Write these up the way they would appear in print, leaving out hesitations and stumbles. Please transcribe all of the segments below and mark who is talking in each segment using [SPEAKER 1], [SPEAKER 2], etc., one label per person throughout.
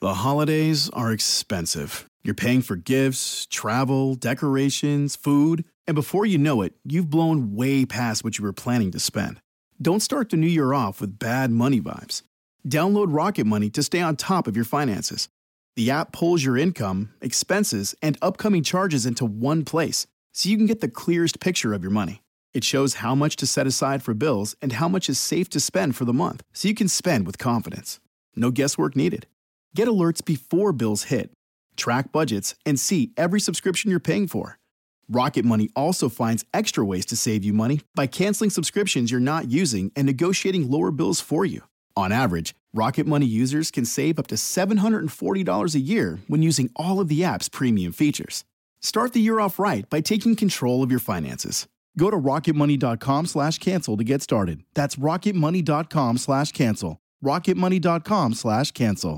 [SPEAKER 1] The holidays are expensive. You're paying for gifts, travel, decorations, food, and before you know it, you've blown way past what you were planning to spend. Don't start the new year off with bad money vibes. Download Rocket Money to stay on top of your finances. The app pulls your income, expenses, and upcoming charges into one place, so you can get the clearest picture of your money. It shows how much to set aside for bills and how much is safe to spend for the month, so you can spend with confidence. No guesswork needed. Get alerts before bills hit, track budgets, and see every subscription you're paying for. Rocket Money also finds extra ways to save you money by canceling subscriptions you're not using and negotiating lower bills for you. On average, Rocket Money users can save up to $740 a year when using all of the app's premium features. Start the year off right by taking control of your finances. Go to rocketmoney.com/cancel to get started. That's rocketmoney.com/cancel. rocketmoney.com/cancel.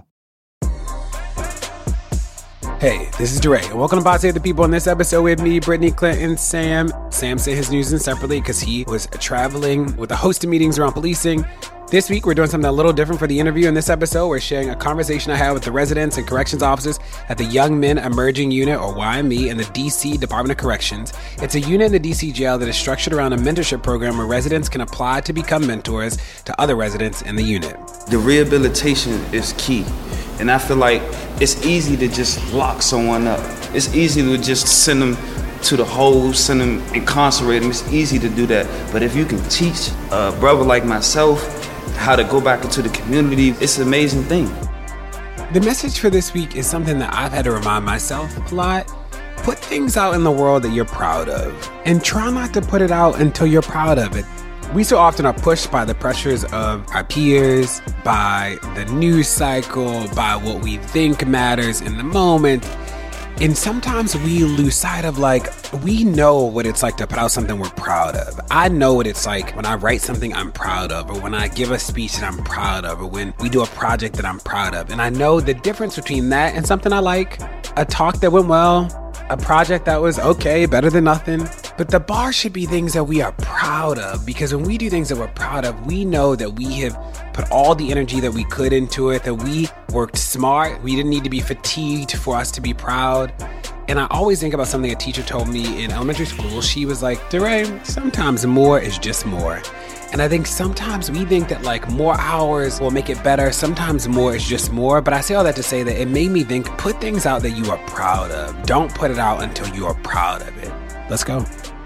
[SPEAKER 2] Hey, this is DeRay, and welcome to Pod Save the People. In this episode with me, Brittany, Clinton, Sam. Sam sent his news in separately because he was traveling with a host of meetings around policing. This week, we're doing something a little different for the interview. In this episode, we're sharing a conversation I had with the residents and corrections officers at the Young Men Emerging Unit, or YME, in the D.C. Department of Corrections. It's a unit in the D.C. jail that is structured around a mentorship program where residents can apply to become mentors to other residents in the unit.
[SPEAKER 3] The rehabilitation is key. And I feel like it's easy to just lock someone up. It's easy to just send them to the hole, send them incarcerate them. It's easy to do that. But if you can teach a brother like myself how to go back into the community, it's an amazing thing.
[SPEAKER 2] The message for this week is something that I've had to remind myself a lot. Put things out in the world that you're proud of, and try not to put it out until you're proud of it. We so often are pushed by the pressures of our peers, by the news cycle, by what we think matters in the moment. And sometimes we lose sight of, we know what it's like to put out something we're proud of. I know what it's like when I write something I'm proud of, or when I give a speech that I'm proud of, or when we do a project that I'm proud of. And I know the difference between that and something I like, a talk that went well, a project that was okay, better than nothing. But the bar should be things that we are proud of, because when we do things that we're proud of, we know that we have put all the energy that we could into it, that we worked smart. We didn't need to be fatigued for us to be proud. And I always think about something a teacher told me in elementary school. She was like, DeRay, sometimes more is just more. And I think sometimes we think that more hours will make it better. Sometimes more is just more. But I say all that to say that it made me think, put things out that you are proud of. Don't put it out until you are proud of it. Let's go.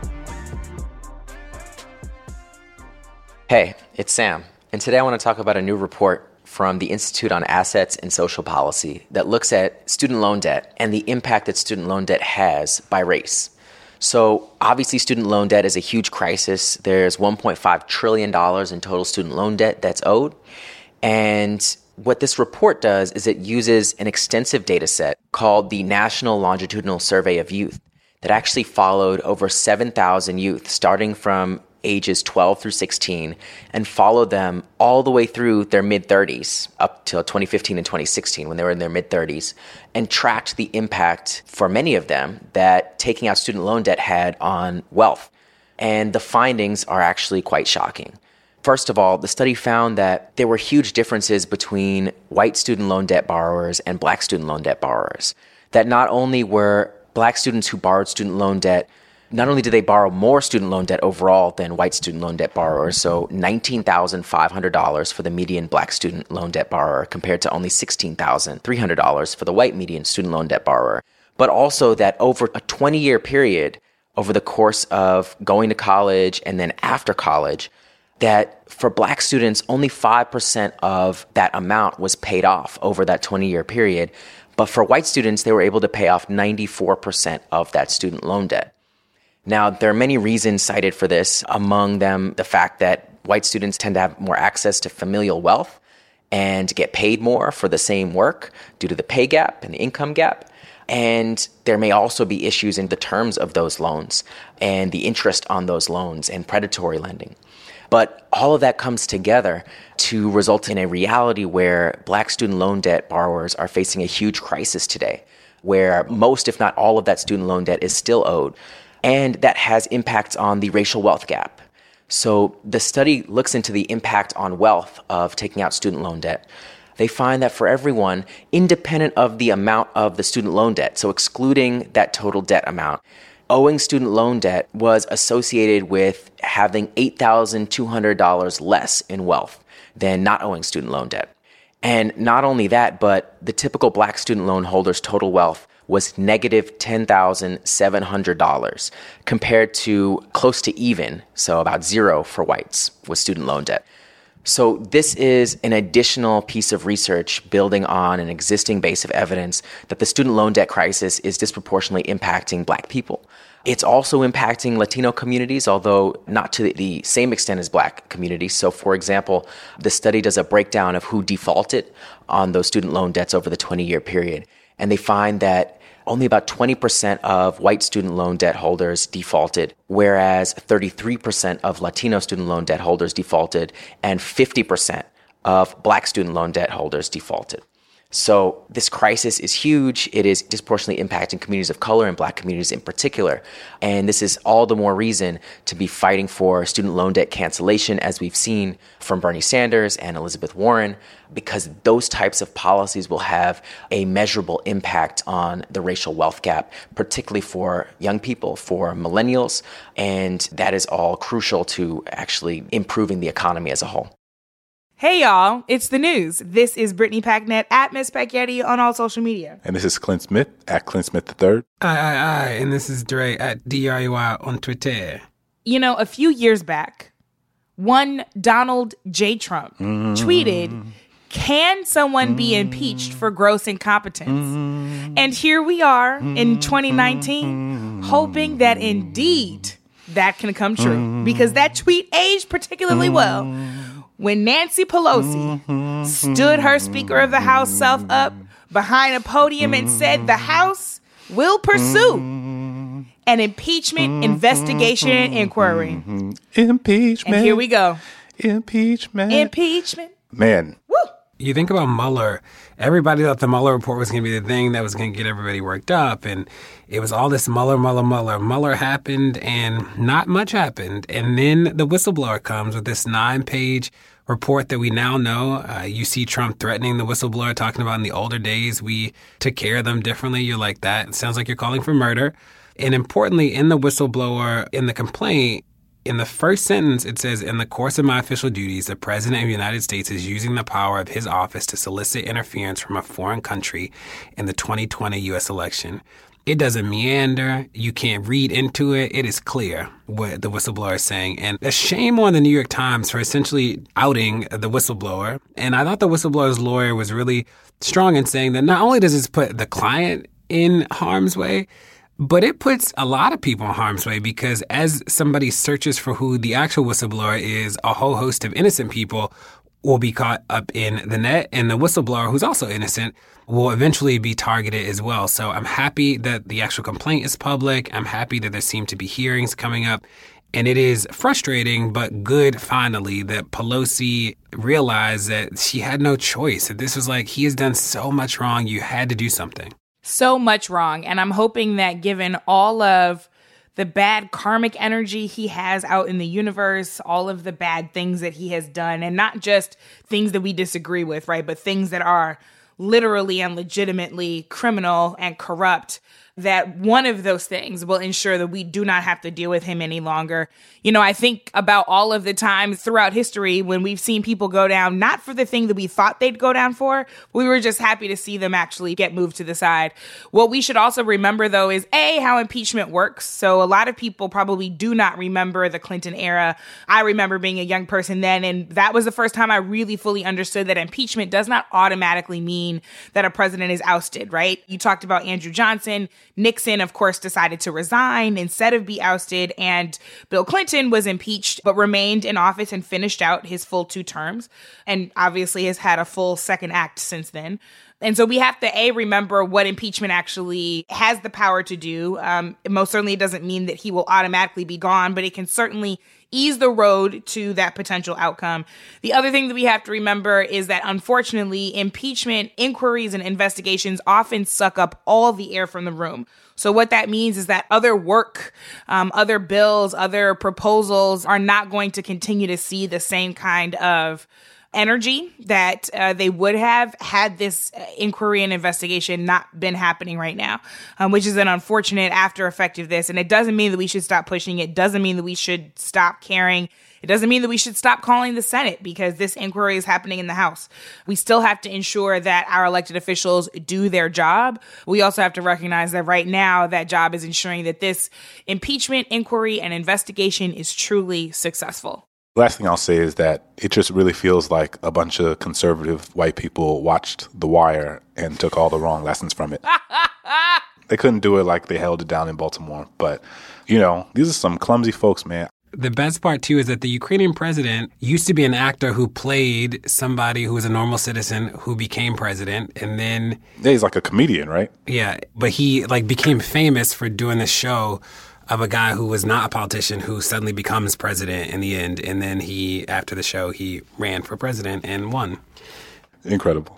[SPEAKER 4] Hey, it's Sam, and today I want to talk about a new report from the Institute on Assets and Social Policy that looks at student loan debt and the impact that student loan debt has by race. So obviously student loan debt is a huge crisis. There's $1.5 trillion in total student loan debt that's owed. And what this report does is it uses an extensive data set called the National Longitudinal Survey of Youth that actually followed over 7,000 youth starting from ages 12 through 16 and followed them all the way through their mid-30s up till 2015 and 2016 when they were in their mid-30s, and tracked the impact for many of them that taking out student loan debt had on wealth. And the findings are actually quite shocking. First of all, the study found that there were huge differences between white student loan debt borrowers and black student loan debt borrowers. That not only were black students who borrowed student loan debt, not only did they borrow more student loan debt overall than white student loan debt borrowers, so $19,500 for the median black student loan debt borrower compared to only $16,300 for the white median student loan debt borrower, but also that over a 20-year period, over the course of going to college and then after college, that for black students, only 5% of that amount was paid off over that 20-year period. But for white students, they were able to pay off 94% of that student loan debt. Now, there are many reasons cited for this, among them the fact that white students tend to have more access to familial wealth and get paid more for the same work due to the pay gap and the income gap. And there may also be issues in the terms of those loans and the interest on those loans and predatory lending. But all of that comes together to result in a reality where black student loan debt borrowers are facing a huge crisis today, where most, if not all of that student loan debt is still owed. And that has impacts on the racial wealth gap. So the study looks into the impact on wealth of taking out student loan debt. they find that for everyone, independent of the amount of the student loan debt, so excluding that total debt amount, owing student loan debt was associated with having $8,200 less in wealth than not owing student loan debt. And not only that, but the typical Black student loan holder's total wealth was negative $10,700 compared to close to even, so about zero for whites with student loan debt. So this is an additional piece of research building on an existing base of evidence that the student loan debt crisis is disproportionately impacting Black people. It's also impacting Latino communities, although not to the same extent as Black communities. So, for example, the study does a breakdown of who defaulted on those student loan debts over the 20-year period. And they find that only about 20% of white student loan debt holders defaulted, whereas 33% of Latino student loan debt holders defaulted, and 50% of Black student loan debt holders defaulted. So this crisis is huge. It is disproportionately impacting communities of color and Black communities in particular. And this is all the more reason to be fighting for student loan debt cancellation, as we've seen from Bernie Sanders and Elizabeth Warren, because those types of policies will have a measurable impact on the racial wealth gap, particularly for young people, for millennials. And that is all crucial to actually improving the economy as a whole.
[SPEAKER 5] Hey, y'all, it's the news. This is Brittany Packnett at Miss Packyetti on all social media.
[SPEAKER 6] And this is Clint Smith at Clint Smith III.
[SPEAKER 2] Aye. And this is Dre at DRUI on Twitter.
[SPEAKER 5] You know, a few years back, one Donald J. Trump tweeted, "Can someone be impeached for gross incompetence?" And here we are in 2019, hoping that indeed that can come true, because that tweet aged particularly well. When Nancy Pelosi stood her Speaker of the House self up behind a podium and said the House will pursue an impeachment investigation and inquiry.
[SPEAKER 6] Impeachment.
[SPEAKER 5] And here we go.
[SPEAKER 6] Impeachment. Man.
[SPEAKER 5] Woo!
[SPEAKER 2] You think about Mueller, everybody thought the Mueller report was going to be the thing that was going to get everybody worked up. And it was all this Mueller. Mueller happened and not much happened. And then the whistleblower comes with this 9-page report that we now know. You see Trump threatening the whistleblower, talking about in the older days, we took care of them differently. You're like, that it sounds like you're calling for murder. And importantly, in the whistleblower, in the complaint, in the first sentence, it says, "In the course of my official duties, the President of the United States is using the power of his office to solicit interference from a foreign country in the 2020 U.S. election." It doesn't meander. You can't read into it. It is clear what the whistleblower is saying. And a shame on the New York Times for essentially outing the whistleblower. And I thought the whistleblower's lawyer was really strong in saying that not only does this put the client in harm's way, but it puts a lot of people in harm's way, because as somebody searches for who the actual whistleblower is, a whole host of innocent people will be caught up in the net, and the whistleblower, who's also innocent, will eventually be targeted as well. So I'm happy that the actual complaint is public. I'm happy that there seem to be hearings coming up. And it is frustrating, but good, finally, that Pelosi realized that she had no choice. That this was like, he has done so much wrong. You had to do something.
[SPEAKER 5] So much wrong. And I'm hoping that given all of the bad karmic energy he has out in the universe, all of the bad things that he has done, and not just things that we disagree with, right, but things that are literally and legitimately criminal and corrupt, that one of those things will ensure that we do not have to deal with him any longer. You know, I think about all of the times throughout history when we've seen people go down, not for the thing that we thought they'd go down for, we were just happy to see them actually get moved to the side. What we should also remember, though, is how impeachment works. So a lot of people probably do not remember the Clinton era. I remember being a young person then, and that was the first time I really fully understood that impeachment does not automatically mean that a president is ousted, right? You talked about Andrew Johnson. Nixon, of course, decided to resign instead of be ousted, and Bill Clinton was impeached but remained in office and finished out his full 2 terms, and obviously has had a full second act since then. And so we have to, remember what impeachment actually has the power to do. Most certainly it doesn't mean that he will automatically be gone, but it can certainly ease the road to that potential outcome. The other thing that we have to remember is that, unfortunately, impeachment inquiries and investigations often suck up all the air from the room. So what that means is that other work, other bills, other proposals are not going to continue to see the same kind of energy that they would have had this inquiry and investigation not been happening right now, which is an unfortunate after effect of this. And it doesn't mean that we should stop pushing it. Doesn't mean that we should stop caring. It doesn't mean that we should stop calling the Senate, because this inquiry is happening in the House. We still have to ensure that our elected officials do their job. We also have to recognize that right now that job is ensuring that this impeachment inquiry and investigation is truly successful.
[SPEAKER 6] Last thing I'll say is that it just really feels like a bunch of conservative white people watched The Wire and took all the wrong lessons from it. They couldn't do it like they held it down in Baltimore. But, these are some clumsy folks, man.
[SPEAKER 2] The best part, too, is that the Ukrainian president used to be an actor who played somebody who was a normal citizen who became president. And then...
[SPEAKER 6] Yeah, he's like a comedian, right?
[SPEAKER 2] Yeah, but he became famous for doing this show of a guy who was not a politician who suddenly becomes president in the end. And then after the show, he ran for president and won.
[SPEAKER 6] Incredible.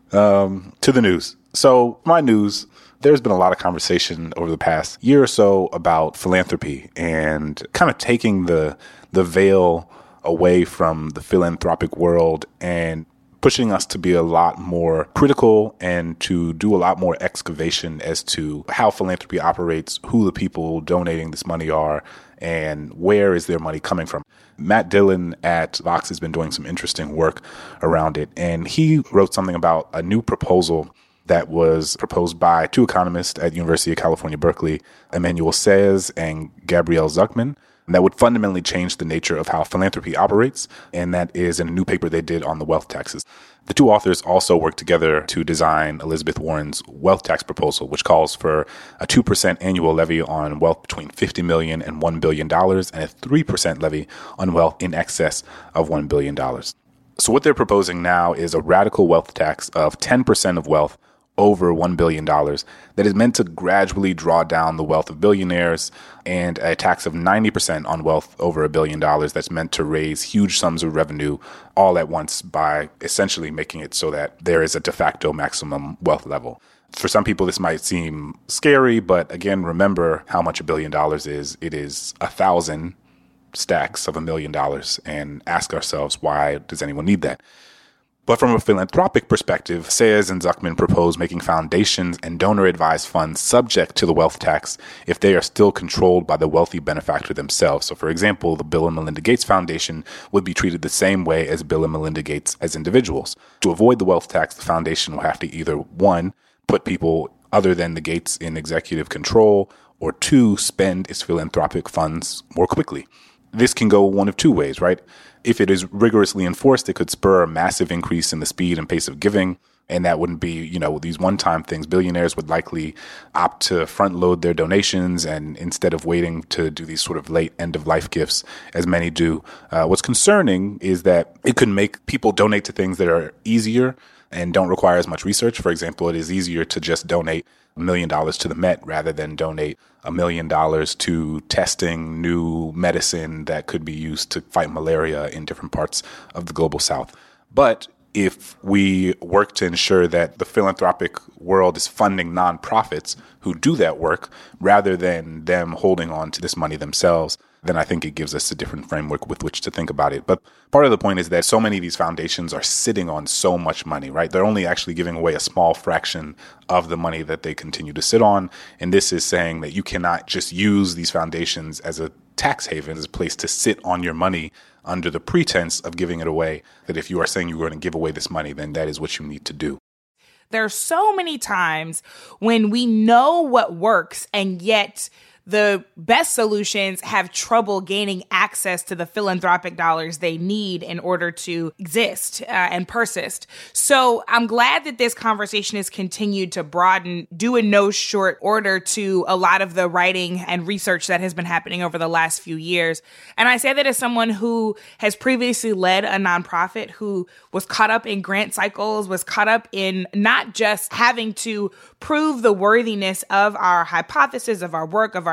[SPEAKER 6] To the news. So my news... There's been a lot of conversation over the past year or so about philanthropy and kind of taking the veil away from the philanthropic world and pushing us to be a lot more critical and to do a lot more excavation as to how philanthropy operates, who the people donating this money are, and where is their money coming from. Matt Dillon at Vox has been doing some interesting work around it, and he wrote something about a new proposal that was proposed by two economists at University of California, Berkeley, Emmanuel Saez and Gabrielle Zuckman, that would fundamentally change the nature of how philanthropy operates, and that is in a new paper they did on the wealth taxes. The two authors also worked together to design Elizabeth Warren's wealth tax proposal, which calls for a 2% annual levy on wealth between $50 million and $1 billion and a 3% levy on wealth in excess of $1 billion. So what they're proposing now is a radical wealth tax of 10% of wealth over $1 billion that is meant to gradually draw down the wealth of billionaires, and a tax of 90% on wealth over $1 billion that's meant to raise huge sums of revenue all at once by essentially making it so that there is a de facto maximum wealth level. For some people, this might seem scary, but again, remember how much $1 billion is. It is 1,000 stacks of $1 million, and ask ourselves, why does anyone need that? But from a philanthropic perspective, Saez and Zuckman propose making foundations and donor-advised funds subject to the wealth tax if they are still controlled by the wealthy benefactor themselves. So, for example, the Bill and Melinda Gates Foundation would be treated the same way as Bill and Melinda Gates as individuals. To avoid the wealth tax, the foundation will have to either, one, put people other than the Gates in executive control, or two, spend its philanthropic funds more quickly. This can go one of two ways, right? If it is rigorously enforced, it could spur a massive increase in the speed and pace of giving. And that wouldn't be, these one-time things. Billionaires would likely opt to front-load their donations, and instead of waiting to do these sort of late end-of-life gifts, as many do. What's concerning is that it could make people donate to things that are easier and don't require as much research. For example, it is easier to just donate $1 million to the Met rather than donate $1 million to testing new medicine that could be used to fight malaria in different parts of the global South. But if we work to ensure that the philanthropic world is funding nonprofits who do that work rather than them holding on to this money themselves, then I think it gives us a different framework with which to think about it. But part of the point is that so many of these foundations are sitting on so much money, right? They're only actually giving away a small fraction of the money that they continue to sit on. And this is saying that you cannot just use these foundations as a tax haven, as a place to sit on your money under the pretense of giving it away. That if you are saying you're going to give away this money, then that is what you need to do.
[SPEAKER 5] There are so many times when we know what works, and yet the best solutions have trouble gaining access to the philanthropic dollars they need in order to exist and persist. So I'm glad that this conversation has continued to broaden, due in no short order to a lot of the writing and research that has been happening over the last few years. And I say that as someone who has previously led a nonprofit, who was caught up in grant cycles, was caught up in not just having to prove the worthiness of our hypothesis, of our work, of our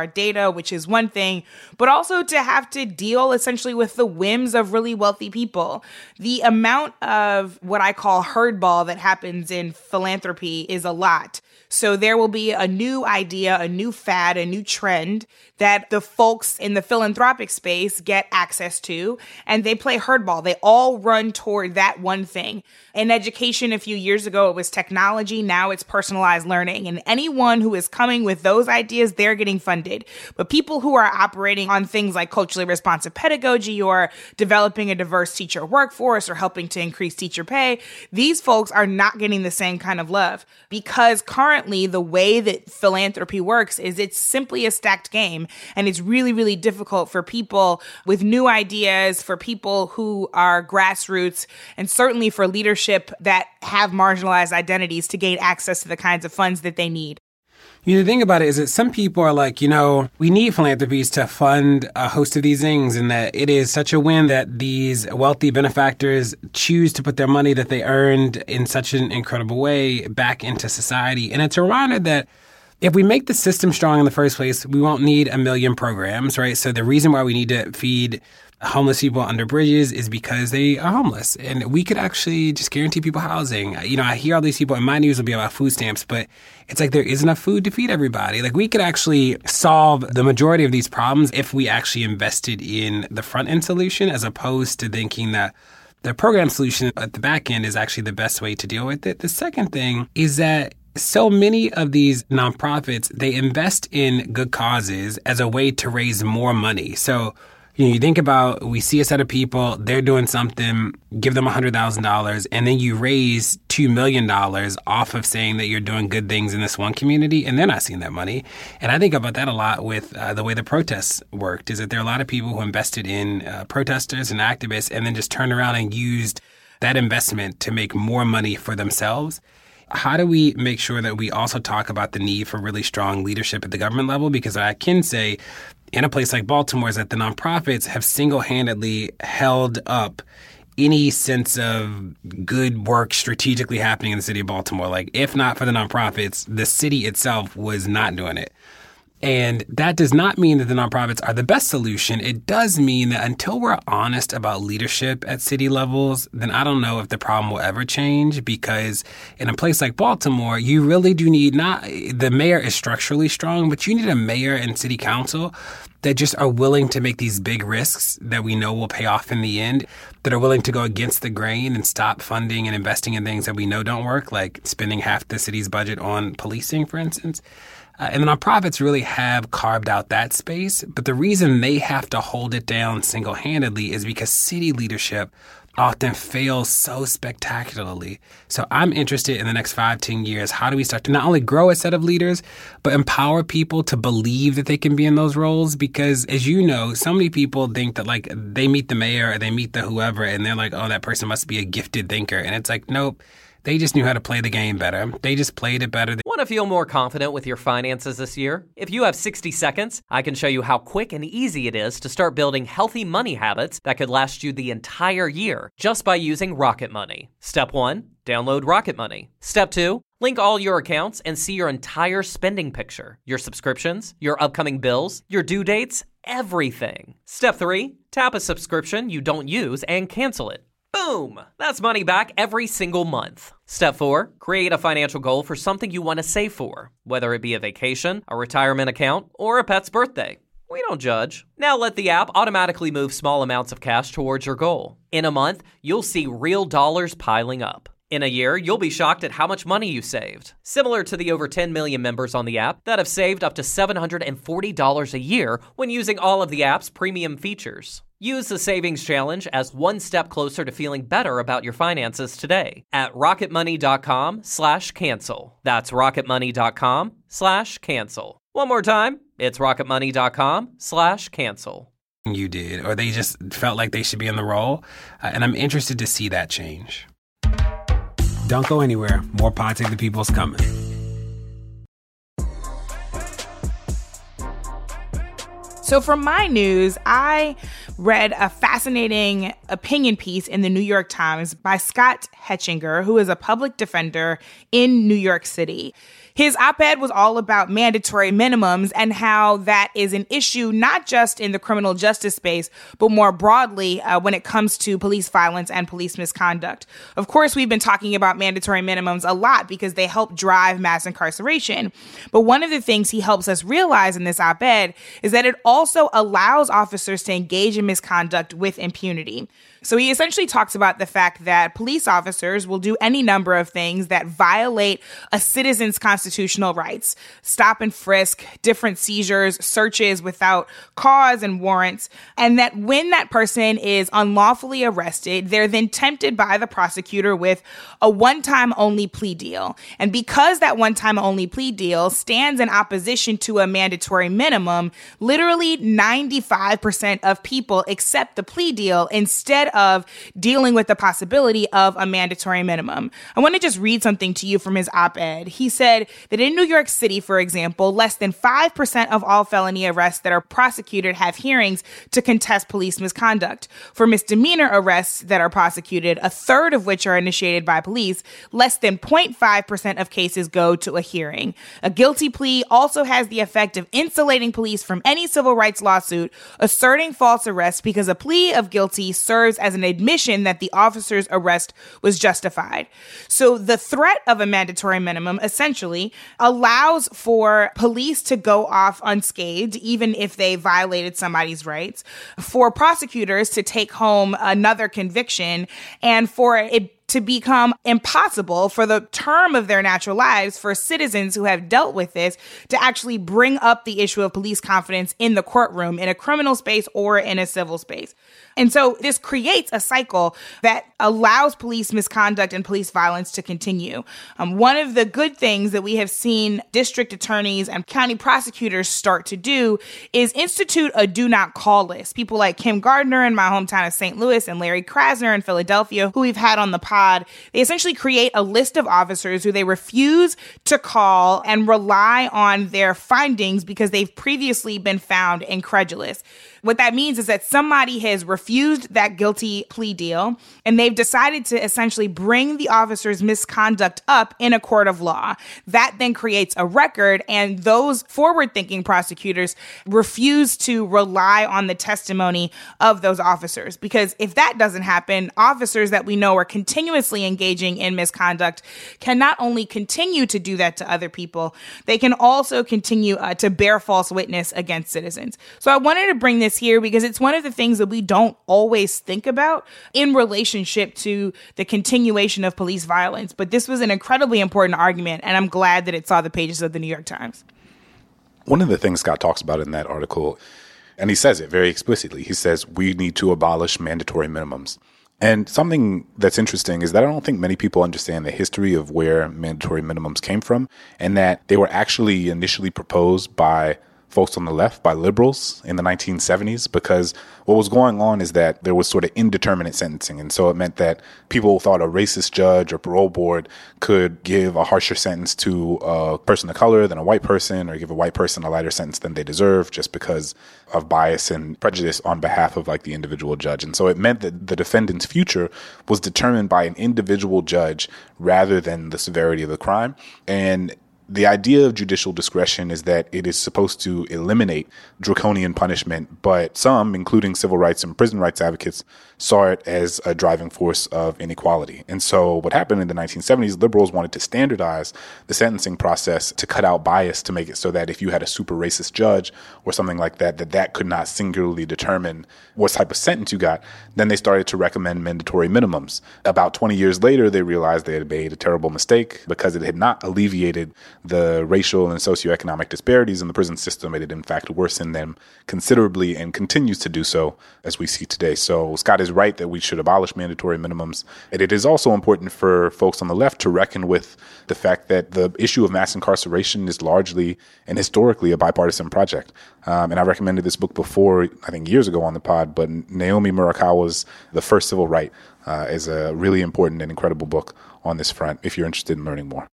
[SPEAKER 5] our data, which is one thing, but also to have to deal essentially with the whims of really wealthy people. The amount of what I call herdball that happens in philanthropy is a lot. So there will be a new idea, a new fad, a new trend that the folks in the philanthropic space get access to, and they play herdball. They all run toward that one thing. In education a few years ago, it was technology. Now it's personalized learning. And anyone who is coming with those ideas, they're getting funded. But people who are operating on things like culturally responsive pedagogy or developing a diverse teacher workforce or helping to increase teacher pay, these folks are not getting the same kind of love, because currently the way that philanthropy works is it's simply a stacked game. And it's really, really difficult for people with new ideas, for people who are grassroots, and certainly for leadership that have marginalized identities to gain access to the kinds of funds that they need.
[SPEAKER 2] The thing about it is that some people are like, we need philanthropies to fund a host of these things, and that it is such a win that these wealthy benefactors choose to put their money that they earned in such an incredible way back into society. And it's a reminder that if we make the system strong in the first place, we won't need a million programs, right? So the reason why we need to feed homeless people under bridges is because they are homeless. And we could actually just guarantee people housing. I hear all these people, and my news will be about food stamps, but it's like there isn't enough food to feed everybody. Like, we could actually solve the majority of these problems if we actually invested in the front end solution, as opposed to thinking that the program solution at the back end is actually the best way to deal with it. The second thing is that so many of these nonprofits, they invest in good causes as a way to raise more money. So, you think about, we see a set of people, they're doing something, give them $100,000, and then you raise $2 million off of saying that you're doing good things in this one community, and they're not seeing that money. And I think about that a lot with the way the protests worked, is that there are a lot of people who invested in protesters and activists and then just turned around and used that investment to make more money for themselves. How do we make sure that we also talk about the need for really strong leadership at the government level? Because I can say, in a place like Baltimore, is that the nonprofits have single-handedly held up any sense of good work strategically happening in the city of Baltimore. Like, if not for the nonprofits, the city itself was not doing it. And that does not mean that the nonprofits are the best solution. It does mean that until we're honest about leadership at city levels, then I don't know if the problem will ever change, because in a place like Baltimore, you really do need the mayor is structurally strong, but you need a mayor and city council that just are willing to make these big risks that we know will pay off in the end, that are willing to go against the grain and stop funding and investing in things that we know don't work, like spending half the city's budget on policing, for instance. And the nonprofits really have carved out that space. But the reason they have to hold it down single-handedly is because city leadership often fails so spectacularly. So I'm interested in the next 5-10 years, how do we start to not only grow a set of leaders, but empower people to believe that they can be in those roles? Because, as you know, so many people think that, like, they meet the mayor or they meet the whoever, and they're like, oh, that person must be a gifted thinker. And it's like, nope. They just knew how to play the game better. They just played it better.
[SPEAKER 7] Want to feel more confident with your finances this year? If you have 60 seconds, I can show you how quick and easy it is to start building healthy money habits that could last you the entire year just by using Rocket Money. Step 1, download Rocket Money. Step 2, link all your accounts and see your entire spending picture, your subscriptions, your upcoming bills, your due dates, everything. Step 3, tap a subscription you don't use and cancel it. Boom! That's money back every single month. Step 4, create a financial goal for something you want to save for, whether it be a vacation, a retirement account, or a pet's birthday. We don't judge. Now let the app automatically move small amounts of cash towards your goal. In a month, you'll see real dollars piling up. In a year, you'll be shocked at how much money you saved. Similar to the over 10 million members on the app that have saved up to $740 a year when using all of the app's premium features. Use the Savings Challenge as one step closer to feeling better about your finances today at rocketmoney.com/cancel. That's rocketmoney.com/cancel. One more time, it's rocketmoney.com/cancel.
[SPEAKER 2] You did, or they just felt like they should be in the role. And I'm interested to see that change. Don't go anywhere. More Pod Save the People's coming.
[SPEAKER 5] So for my news, I read a fascinating opinion piece in the New York Times by Scott Hetchinger, who is a public defender in New York City. His op-ed was all about mandatory minimums and how that is an issue not just in the criminal justice space, but more broadly when it comes to police violence and police misconduct. Of course, we've been talking about mandatory minimums a lot because they help drive mass incarceration. But one of the things he helps us realize in this op-ed is that it also allows officers to engage in misconduct with impunity. So he essentially talks about the fact that police officers will do any number of things that violate a citizen's constitutional rights. Stop and frisk, different seizures, searches without cause and warrants. And that when that person is unlawfully arrested, they're then tempted by the prosecutor with a one-time only plea deal. And because that one-time only plea deal stands in opposition to a mandatory minimum, literally 95% of people accept the plea deal instead of dealing with the possibility of a mandatory minimum. I want to just read something to you from his op-ed. He said that in New York City, for example, less than 5% of all felony arrests that are prosecuted have hearings to contest police misconduct. For misdemeanor arrests that are prosecuted, a third of which are initiated by police, less than 0.5% of cases go to a hearing. A guilty plea also has the effect of insulating police from any civil rights lawsuit asserting false arrest because a plea of guilty serves as an admission that the officer's arrest was justified. So the threat of a mandatory minimum essentially allows for police to go off unscathed, even if they violated somebody's rights, for prosecutors to take home another conviction, and for it to become impossible for the term of their natural lives for citizens who have dealt with this to actually bring up the issue of police confidence in the courtroom, in a criminal space or in a civil space. And so this creates a cycle that allows police misconduct and police violence to continue. One of the good things that we have seen district attorneys and county prosecutors start to do is institute a do not call list. People like Kim Gardner in my hometown of St. Louis and Larry Krasner in Philadelphia, who we've had on the pod, they essentially create a list of officers who they refuse to call and rely on their findings because they've previously been found incredulous. What that means is that somebody has refused that guilty plea deal, and they've decided to essentially bring the officer's misconduct up in a court of law. That then creates a record, and those forward-thinking prosecutors refuse to rely on the testimony of those officers. Because if that doesn't happen, officers that we know are continuously engaging in misconduct can not only continue to do that to other people, they can also continue to bear false witness against citizens. So I wanted to bring this here because it's one of the things that we don't always think about in relationship to the continuation of police violence. But this was an incredibly important argument, and I'm glad that it saw the pages of the New York Times.
[SPEAKER 6] One of the things Scott talks about in that article, and he says it very explicitly, he says, we need to abolish mandatory minimums. And something that's interesting is that I don't think many people understand the history of where mandatory minimums came from, and that they were actually initially proposed by folks on the left, by liberals in the 1970s, because what was going on is that there was sort of indeterminate sentencing. And so it meant that people thought a racist judge or parole board could give a harsher sentence to a person of color than a white person, or give a white person a lighter sentence than they deserve just because of bias and prejudice on behalf of like the individual judge. And so it meant that the defendant's future was determined by an individual judge rather than the severity of the crime. And the idea of judicial discretion is that it is supposed to eliminate draconian punishment, but some, including civil rights and prison rights advocates, saw it as a driving force of inequality. And so what happened in the 1970s, liberals wanted to standardize the sentencing process to cut out bias, to make it so that if you had a super racist judge or something like that, that could not singularly determine what type of sentence you got. Then they started to recommend mandatory minimums. About 20 years later, they realized they had made a terrible mistake because it had not alleviated the racial and socioeconomic disparities in the prison system. It had in fact worsened them considerably and continues to do so as we see today. So Scott is right that we should abolish mandatory minimums. And it is also important for folks on the left to reckon with the fact that the issue of mass incarceration is largely and historically a bipartisan project. And I recommended this book before, I think years ago on the pod, but Naomi Murakawa's The First Civil Right is a really important and incredible book on this front if you're interested in learning more.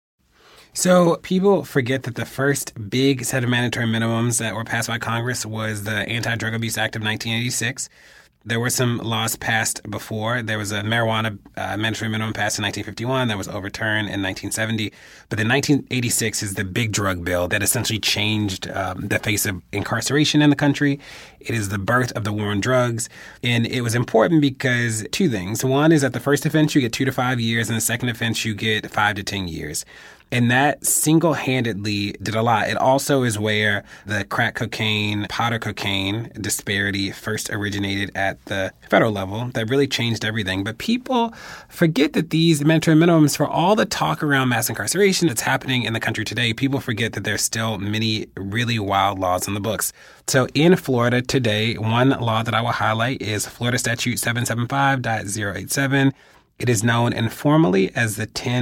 [SPEAKER 2] So people forget that the first big set of mandatory minimums that were passed by Congress was the Anti-Drug Abuse Act of 1986. There were some laws passed before. There was a marijuana mandatory minimum passed in 1951 that was overturned in 1970. But then 1986 is the big drug bill that essentially changed the face of incarceration in the country. It is the birth of the war on drugs. And it was important because two things. One is that the first offense, you get 2 to 5 years, and the second offense, you get 5 to 10 years. And that single-handedly did a lot. It also is where the crack cocaine, powder cocaine disparity first originated at the federal level. That really changed everything. But people forget that these mandatory minimums, for all the talk around mass incarceration that's happening in the country today, people forget that there's still many really wild laws in the books. So in Florida today, one law that I will highlight is Florida Statute 775.087. It is known informally as the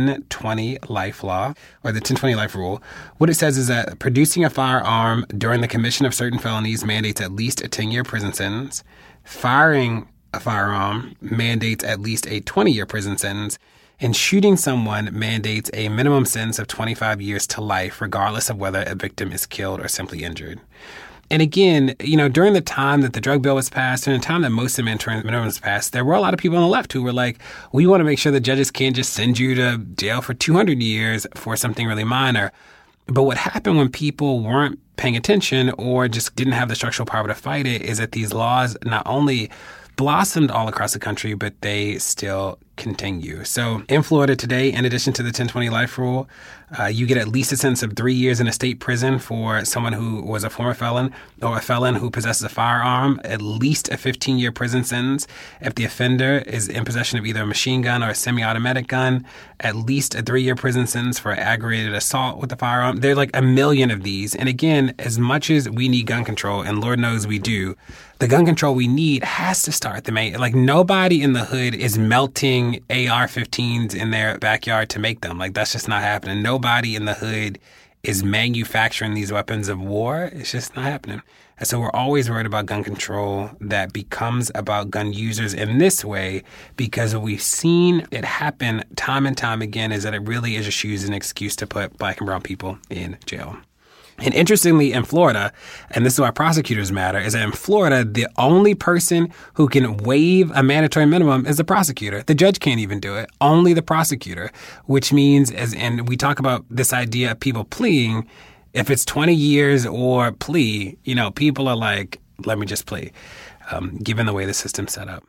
[SPEAKER 2] 1020 Life Law, or the 1020 Life Rule. What it says is that producing a firearm during the commission of certain felonies mandates at least a 10-year prison sentence. Firing a firearm mandates at least a 20-year prison sentence. And shooting someone mandates a minimum sentence of 25 years to life, regardless of whether a victim is killed or simply injured. And again, during the time that the drug bill was passed, and the time that most of the mandatory minimums was passed, there were a lot of people on the left who were like, we want to make sure that judges can't just send you to jail for 200 years for something really minor. But what happened when people weren't paying attention or just didn't have the structural power to fight it is that these laws not only blossomed all across the country, but they still continue. So in Florida today, in addition to the 1020 Life Rule, you get at least a sentence of 3 years in a state prison for someone who was a former felon or a felon who possesses a firearm, at least a 15-year prison sentence if the offender is in possession of either a machine gun or a semi-automatic gun, at least a 3-year prison sentence for aggravated assault with a firearm. There are like a million of these. And again, as much as we need gun control, and Lord knows we do, the gun control we need has to start like nobody in the hood is melting AR-15s in their backyard to make them. Like, that's just not happening. Nobody in the hood is manufacturing these weapons of war. It's just not happening. And so we're always worried about gun control that becomes about gun users in this way, because what we've seen it happen time and time again is that it really is just used as an excuse to put Black and brown people in jail. And interestingly, in Florida, and this is why prosecutors matter, is that in Florida, the only person who can waive a mandatory minimum is the prosecutor. The judge can't even do it. Only the prosecutor, which means, and we talk about this idea of people pleading, if it's 20 years or plea, people are like, let me just plea, given the way the system's set up.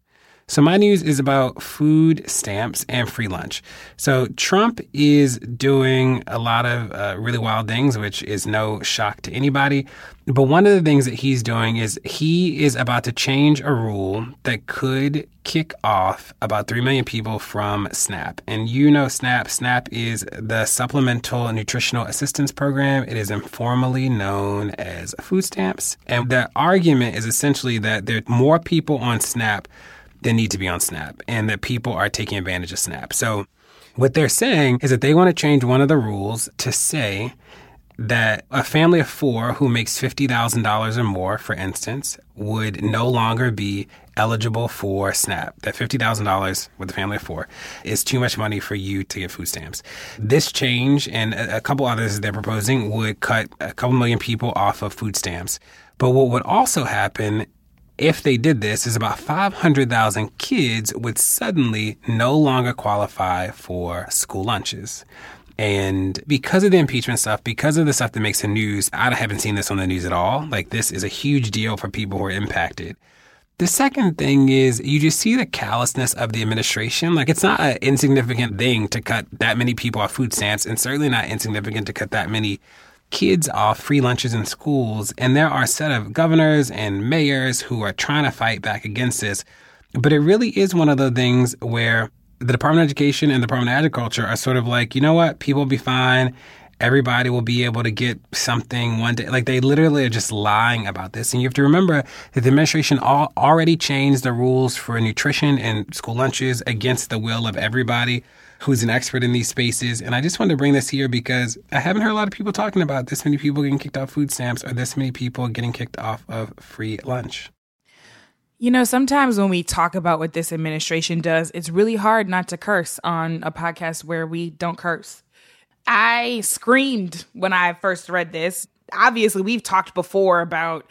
[SPEAKER 2] So my news is about food stamps and free lunch. So Trump is doing a lot of really wild things, which is no shock to anybody. But one of the things that he's doing is he is about to change a rule that could kick off about 3 million people from SNAP. And SNAP. SNAP is the Supplemental Nutritional Assistance Program. It is informally known as food stamps. And the argument is essentially that there are more people on SNAP that need to be on SNAP, and that people are taking advantage of SNAP. So what they're saying is that they want to change one of the rules to say that a family of 4 who makes $50,000 or more, for instance, would no longer be eligible for SNAP. That $50,000 with a family of 4 is too much money for you to get food stamps. This change and a couple others they're proposing would cut a couple million people off of food stamps. But what would also happen if they did this is about 500,000 kids would suddenly no longer qualify for school lunches. And because of the impeachment stuff, because of the stuff that makes the news, I haven't seen this on the news at all. Like, this is a huge deal for people who are impacted. The second thing is you just see the callousness of the administration. Like, it's not an insignificant thing to cut that many people off food stamps, and certainly not insignificant to cut that many kids off free lunches in schools. And there are a set of governors and mayors who are trying to fight back against this. But it really is one of the things where the Department of Education and the Department of Agriculture are sort of like, you know what, people will be fine. Everybody will be able to get something one day. Like, they literally are just lying about this. And you have to remember that the administration already changed the rules for nutrition and school lunches against the will of everybody who's an expert in these spaces. And I just wanted to bring this here because I haven't heard a lot of people talking about this many people getting kicked off food stamps or this many people getting kicked off of free lunch.
[SPEAKER 5] Sometimes when we talk about what this administration does, it's really hard not to curse on a podcast where we don't curse. I screamed when I first read this. Obviously, we've talked before about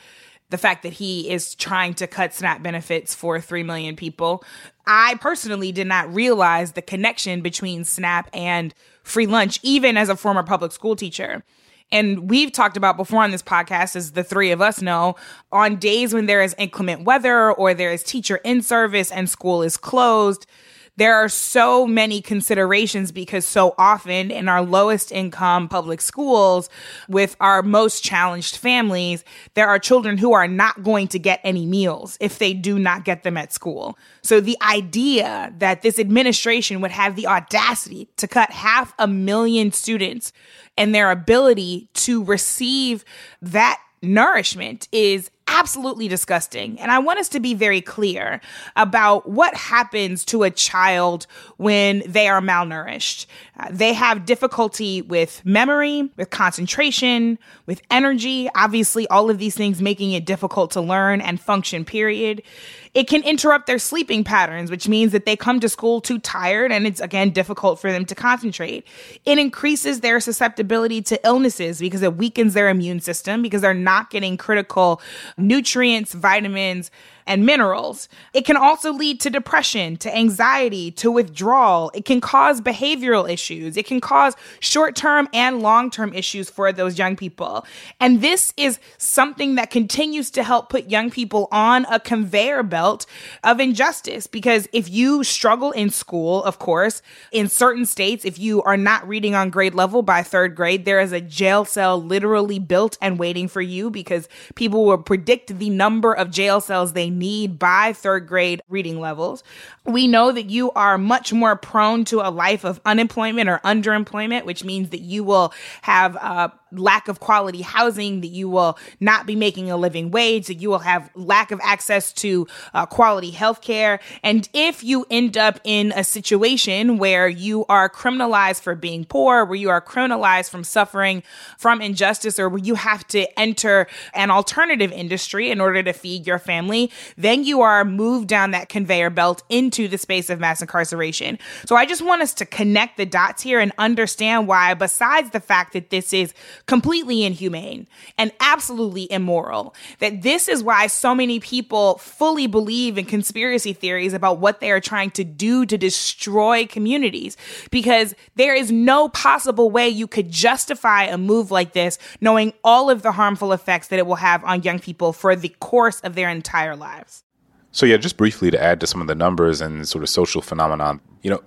[SPEAKER 5] the fact that he is trying to cut SNAP benefits for 3 million people. I personally did not realize the connection between SNAP and free lunch, even as a former public school teacher. And we've talked about before on this podcast, as the three of us know, on days when there is inclement weather or there is teacher in service and school is closed, there are so many considerations because so often in our lowest income public schools with our most challenged families, there are children who are not going to get any meals if they do not get them at school. So the idea that this administration would have the audacity to cut 500,000 students and their ability to receive that nourishment is absolutely disgusting. And I want us to be very clear about what happens to a child when they are malnourished. They have difficulty with memory, with concentration, with energy, obviously all of these things making it difficult to learn and function, period. It can interrupt their sleeping patterns, which means that they come to school too tired and it's, again, difficult for them to concentrate. It increases their susceptibility to illnesses because it weakens their immune system because they're not getting critical nutrients, vitamins, and minerals. It can also lead to depression, to anxiety, to withdrawal. It can cause behavioral issues. It can cause short-term and long-term issues for those young people. And this is something that continues to help put young people on a conveyor belt of injustice. Because if you struggle in school, of course, in certain states, if you are not reading on grade level by third grade, there is a jail cell literally built and waiting for you because people will predict the number of jail cells they need by third grade reading levels. We know that you are much more prone to a life of unemployment or underemployment, which means that you will have a lack of quality housing, that you will not be making a living wage, that you will have lack of access to quality health care. And if you end up in a situation where you are criminalized for being poor, where you are criminalized from suffering from injustice, or where you have to enter an alternative industry in order to feed your family, then you are moved down that conveyor belt into the space of mass incarceration. So I just want us to connect the dots here and understand why, besides the fact that this is completely inhumane and absolutely immoral, that this is why so many people fully believe in conspiracy theories about what they are trying to do to destroy communities, because there is no possible way you could justify a move like this knowing all of the harmful effects that it will have on young people for the course of their entire lives.
[SPEAKER 6] So yeah, just briefly to add to some of the numbers and sort of social phenomenon,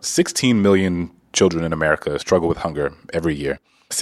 [SPEAKER 6] 16 million children in America struggle with hunger every year.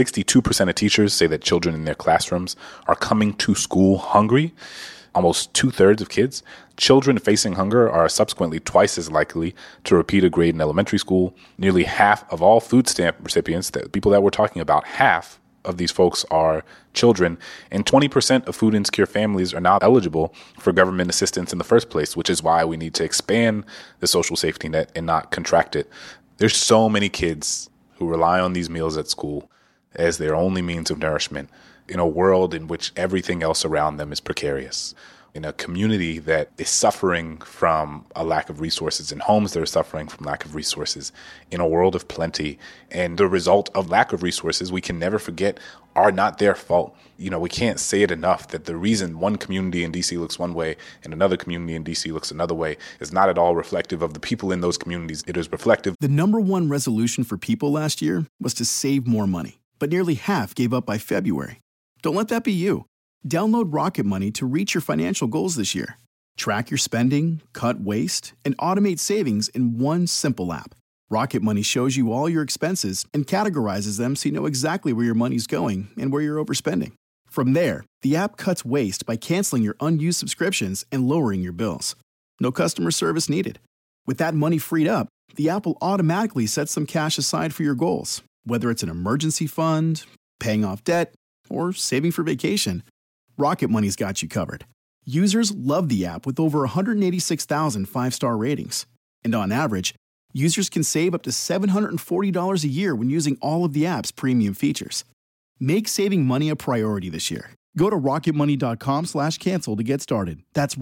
[SPEAKER 6] 62% of teachers say that children in their classrooms are coming to school hungry. Almost 2/3 of kids. Children facing hunger are subsequently twice as likely to repeat a grade in elementary school. Nearly half of all food stamp recipients, the people that we're talking about, half of these folks are children, and 20% of food insecure families are not eligible for government assistance in the first place, which is why we need to expand the social safety net and not contract it. There's so many kids who rely on these meals at school as their only means of nourishment in a world in which everything else around them is precarious. In a community that is suffering from a lack of resources, in homes that are suffering from lack of resources, in a world of plenty. And the result of lack of resources, we can never forget, are not their fault. We can't say it enough that the reason one community in D.C. looks one way and another community in D.C. looks another way is not at all reflective of the people in those communities. It is reflective.
[SPEAKER 1] The number one resolution for people last year was to save more money, but nearly half gave up by February. Don't let that be you. Download Rocket Money to reach your financial goals this year. Track your spending, cut waste, and automate savings in one simple app. Rocket Money shows you all your expenses and categorizes them so you know exactly where your money's going and where you're overspending. From there, the app cuts waste by canceling your unused subscriptions and lowering your bills. No customer service needed. With that money freed up, the app will automatically set some cash aside for your goals, whether it's an emergency fund, paying off debt, or saving for vacation. Rocket Money's got you covered. Users love the app with over 186,000 five-star ratings. And on average, users can save up to $740 a year when using all of the app's premium features. Make saving money a priority this year. Go to rocketmoney.com/cancel to get started. That's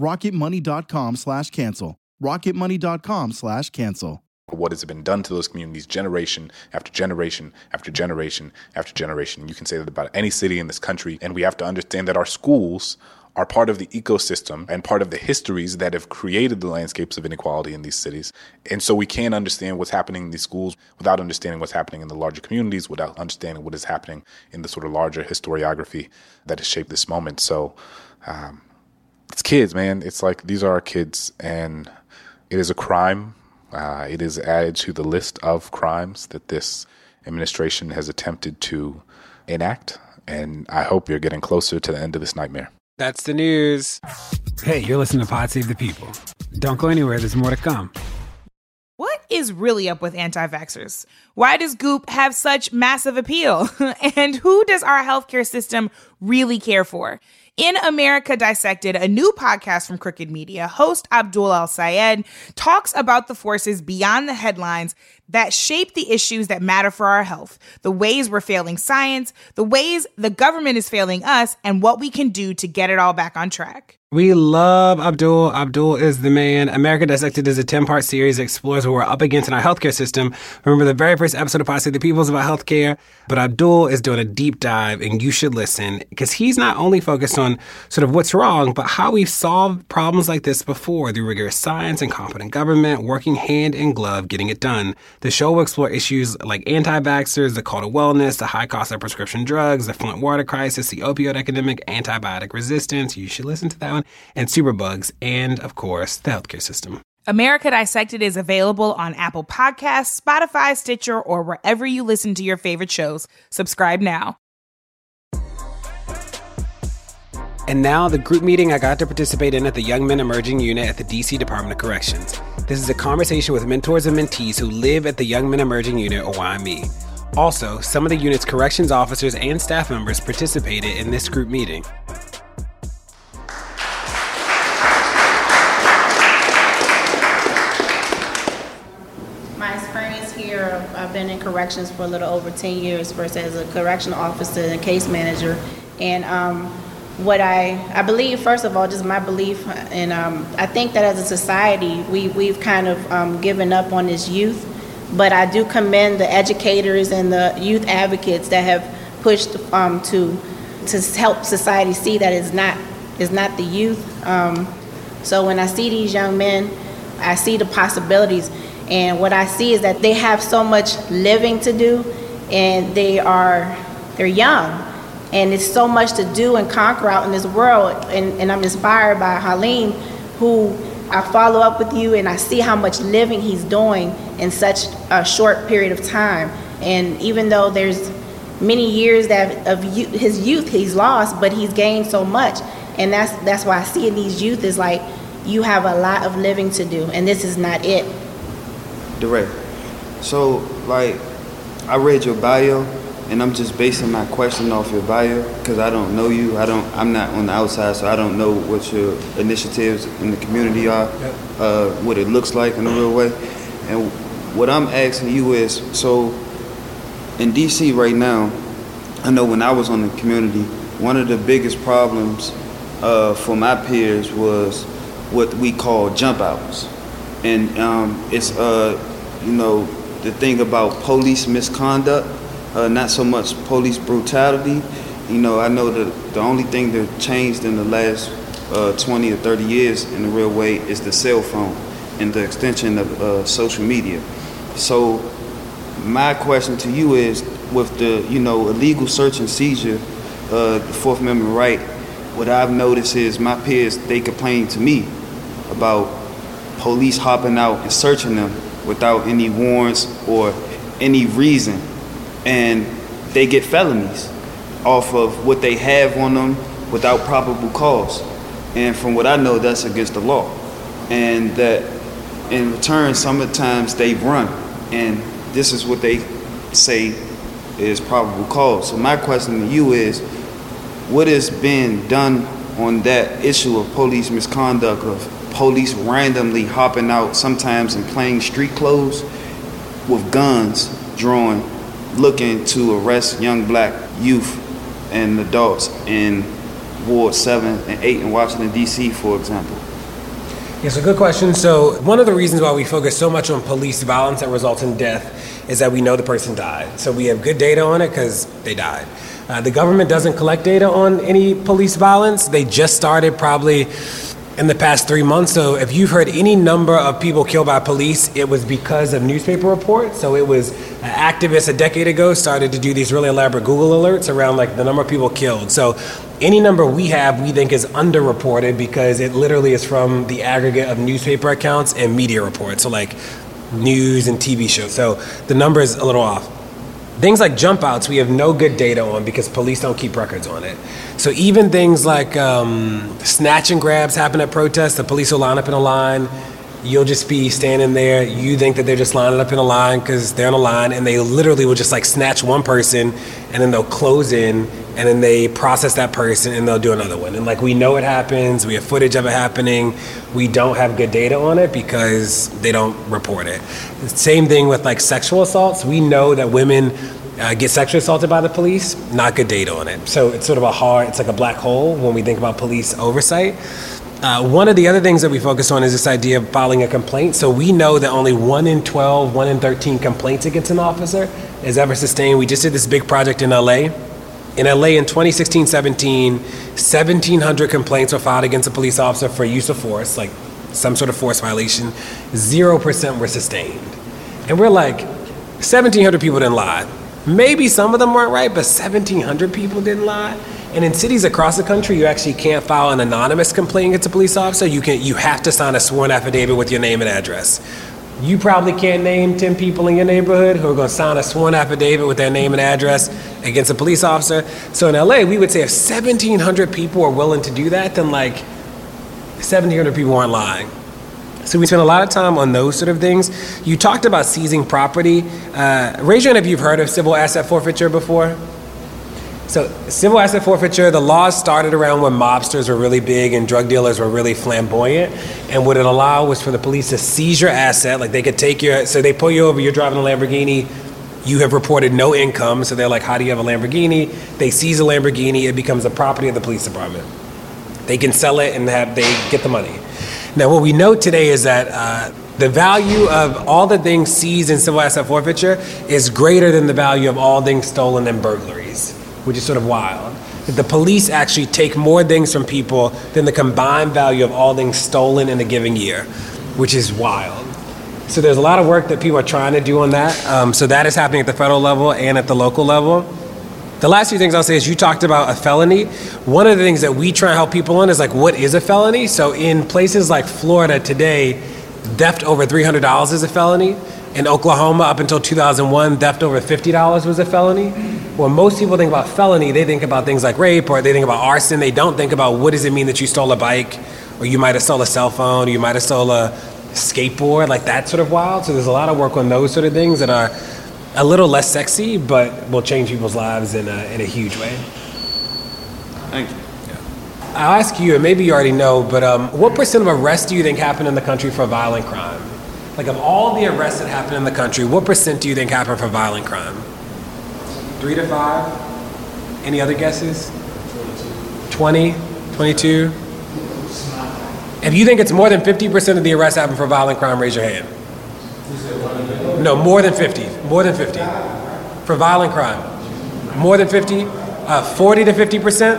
[SPEAKER 1] rocketmoney.com/cancel. rocketmoney.com/cancel.
[SPEAKER 6] What has been done to those communities generation after generation after generation after generation. You can say that about any city in this country. And we have to understand that our schools are part of the ecosystem and part of the histories that have created the landscapes of inequality in these cities. And so we can't understand what's happening in these schools without understanding what's happening in the larger communities, without understanding what is happening in the sort of larger historiography that has shaped this moment. So it's kids, man. It's like these are our kids, and it is a crime. It is added to the list of crimes that this administration has attempted to enact. And I hope you're getting closer to the end of this nightmare.
[SPEAKER 2] That's the news. Hey, you're listening to Pod Save the People. Don't go anywhere. There's more to come.
[SPEAKER 5] What is really up with anti-vaxxers? Why does Goop have such massive appeal? And who does our healthcare system really care for? In America Dissected, a new podcast from Crooked Media, host Abdul El-Sayed talks about the forces beyond the headlines that shape the issues that matter for our health, the ways we're failing science, the ways the government is failing us, and what we can do to get it all back on track.
[SPEAKER 2] We love Abdul. Abdul is the man. America Dissected is a 10-part series that explores what we're up against in our healthcare system. Remember, the very first episode of Pod Save the People is about healthcare, but Abdul is doing a deep dive, and you should listen, because he's not only focused on sort of what's wrong, but how we've solved problems like this before through rigorous science and competent government working hand in glove, getting it done. The show will explore issues like anti-vaxxers, the call to wellness, the high cost of prescription drugs, the Flint water crisis, the opioid epidemic, antibiotic resistance. You should listen to that one. And superbugs, and, of course, the healthcare system.
[SPEAKER 5] America Dissected is available on Apple Podcasts, Spotify, Stitcher, or wherever you listen to your favorite shows. Subscribe now.
[SPEAKER 2] And now the group meeting I got to participate in at the Young Men Emerging Unit at the D.C. Department of Corrections. This is a conversation with mentors and mentees who live at the Young Men Emerging Unit, or YME. Also, some of the unit's corrections officers and staff members participated in this group meeting.
[SPEAKER 8] I've been in corrections for a little over 10 years, first as a correctional officer and case manager. And what I believe, first of all, just my belief, and I think that as a society, we've kind of given up on this youth. But I do commend the educators and the youth advocates that have pushed to help society see that it's not the youth. So when I see these young men, I see the possibilities. And what I see is that they have so much living to do, and they're young, and it's so much to do and conquer out in this world. And I'm inspired by Halim, who I follow up with you, and I see how much living he's doing in such a short period of time. And even though there's many years of his youth he's lost, but he's gained so much. And that's why I see in these youth is like, you have a lot of living to do, and this is not it.
[SPEAKER 3] Direct. So, like, I read your bio, and I'm just basing my question off your bio because I don't know you. I'm not on the outside, so I don't know what your initiatives in the community are, what it looks like in a real way. And what I'm asking you is, so in DC right now, I know when I was on the community, one of the biggest problems for my peers was what we call jump outs. And it's the thing about police misconduct, not so much police brutality. I know that the only thing that changed in the last 20 or 30 years in a real way is the cell phone and the extension of social media. So my question to you is, with the illegal search and seizure, the Fourth Amendment right, what I've noticed is my peers, they complain to me about police hopping out and searching them without any warrants or any reason, and they get felonies off of what they have on them without probable cause. And from what I know, that's against the law. And that in return, sometimes they run, and this is what they say is probable cause. So my question to you is, what has been done on that issue of police misconduct, of police randomly hopping out, sometimes in plain street clothes, with guns drawn, looking to arrest young black youth and adults in Ward 7 and 8 in Washington, D.C., for example?
[SPEAKER 2] Yes, a good question. So one of the reasons why we focus so much on police violence that results in death is that we know the person died. So we have good data on it because they died. The government doesn't collect data on any police violence. They just started probably in the past 3 months. So if you've heard any number of people killed by police, it was because of newspaper reports. So it was activists a decade ago started to do these really elaborate Google alerts around like the number of people killed. So any number we have, we think is underreported because it literally is from the aggregate of newspaper accounts and media reports. So like news and TV shows. So the number is a little off. Things like jump outs, we have no good data on because police don't keep records on it. So even things like snatch and grabs happen at protests. The police will line up in a line. You'll just be standing there. You think that they're just lining up in a line because they're in a line, and they literally will just like snatch one person, and then they'll close in, and then they process that person, and they'll do another one. And like we know it happens. We have footage of it happening. We don't have good data on it because they don't report it. The same thing with like sexual assaults. We know that women get sexually assaulted by the police, not good data on it. So it's sort of it's like a black hole when we think about police oversight. One of the other things that we focus on is this idea of filing a complaint. So we know that only 1 in 12, 1 in 13 complaints against an officer is ever sustained. We just did this big project in LA. In LA in 2016-17, 1,700 complaints were filed against a police officer for use of force, like some sort of force violation. 0% were sustained. And we're like, 1,700 people didn't lie. Maybe some of them weren't right, but 1,700 people didn't lie. And in cities across the country, you actually can't file an anonymous complaint against a police officer. You have to sign a sworn affidavit with your name and address. You probably can't name 10 people in your neighborhood who are going to sign a sworn affidavit with their name and address against a police officer. So in LA, we would say if 1,700 people are willing to do that, then like 1,700 people aren't lying. So we spend a lot of time on those sort of things. You talked about seizing property. Raise your hand if you've heard of civil asset forfeiture before. So civil asset forfeiture, the laws started around when mobsters were really big and drug dealers were really flamboyant. And what it allowed was for the police to seize your asset. Like they could take so they pull you over, you're driving a Lamborghini, you have reported no income. So they're like, how do you have a Lamborghini? They seize a Lamborghini, it becomes the property of the police department. They can sell it and they get the money. Now, what we know today is that the value of all the things seized in civil asset forfeiture is greater than the value of all things stolen in burglaries, which is sort of wild. The police actually take more things from people than the combined value of all things stolen in a given year, which is wild. So there's a lot of work that people are trying to do on that. So that is happening at the federal level and at the local level. The last few things I'll say is you talked about a felony. One of the things that we try and help people on is like, what is a felony? So in places like Florida today, theft over $300 is a felony. In Oklahoma, up until 2001, theft over $50 was a felony. When most people think about felony, they think about things like rape or they think about arson. They don't think about what does it mean that you stole a bike, or you might have stole a cell phone, or you might have stole a skateboard, like that sort of wild. So there's a lot of work on those sort of things that are a little less sexy, but will change people's lives in a huge way.
[SPEAKER 3] Thank you.
[SPEAKER 2] I'll ask you, and maybe you already know, but what % of arrests do you think happen in the country for violent crime? Like of all the arrests that happen in the country, what % do you think happen for violent crime? 3 to 5? Any other guesses? 20? 22? If you think it's more than 50% of the arrests happen for violent crime, raise your hand. No, more than 50. More than 50. For violent crime. More than 50? 40 to 50%?